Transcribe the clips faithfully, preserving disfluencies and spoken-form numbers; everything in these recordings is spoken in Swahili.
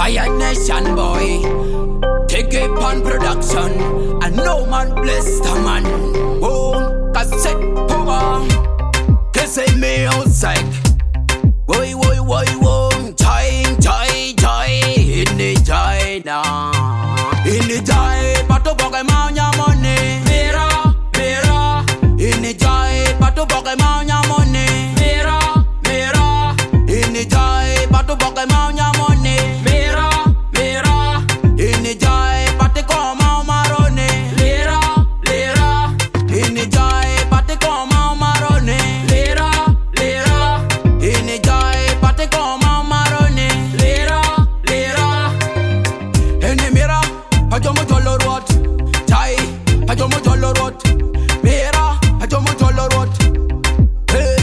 Fire Nation boy, take it on production, and no man bless the man. Oh, cassette power, kiss me outside. Boy, boy, boy, boy, joy, joy, joy, in the joy now. In the joy, but to buy my money. Mira, mira, in the joy, but to buy my money. Mira, mira, in the joy, but to buy my money. Mira, mira, in the joy, but to come out marone. Lira, lira, in the joy, but to come out marone. Lira, lira, in the joy, but to come out marone. Lira, lira, in the mirror, I don't want to what. Jai, I don't want to what. Mira, I don't want to what. Hey,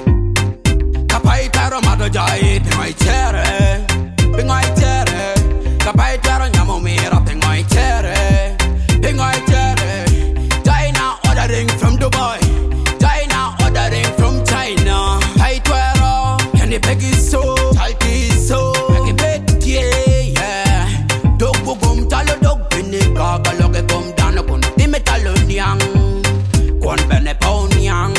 kapai taro mado jai, pengai chere, pengai chere. Kapai taro nyamo mira, pengai chere, pengai chere. China ordering from Dubai, China ordering from China. Pai twero, and the peggy so, chalky so, peggy bet yeah. Dog bugum talo dog bini gaga loge bum dano kun dime talo nyang, kon bene pau nyang.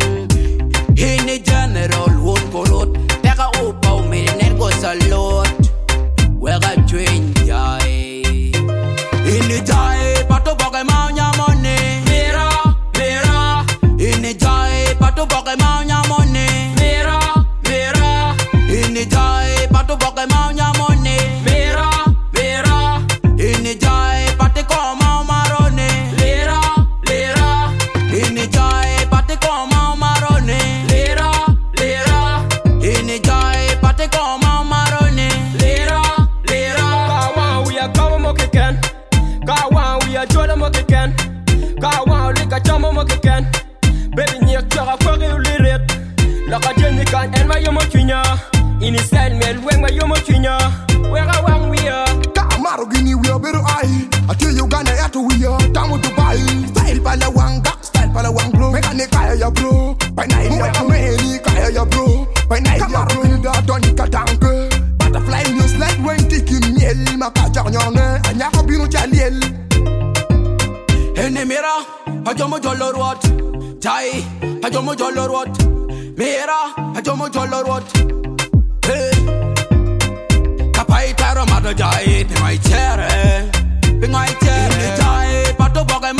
Hini general won kolot, teka upau mi nergo salot. Wega train jai, hini jai pato boge mau nyamone. Mira, mira, hini jai pato boge mau nyamone. Mira, mira, hini jai pato boge mau nyamone. Mira, mira, hini jai pate koma marone. Lira, lira, hini jai pate koma marone. Lira, lira, hini jai pate koma marone. Lira, lira. Kawan we are kawan mo kiken. Kawan we are jola mo kiken. Kawan lika chama mo kiken. Baby nyek chara kwari uliret. Laka jeni kan en ma yomo chinya. Ini style mel weng ma yomo chinya. Wega wang we are. Kamaro gini we are better I. I tell you Ghana yato we are. Tamu Dubai. Style pala wanga, style pala wang bro. Mekane kaya ya bro. Pai nai ya kameni kaya ya bro. Pai nai ya bro. Da doni katanke. Butterfly news like when tiki miel. Makajar nyone. Anyako binu chaliel. Hini mira, hajomo jolo rot. Jai, hajomo jolo rot. Mira, hajomo jolo rot. Hey, kapai taro mado jai, pengai chere, pengai chere. Jai, pato boge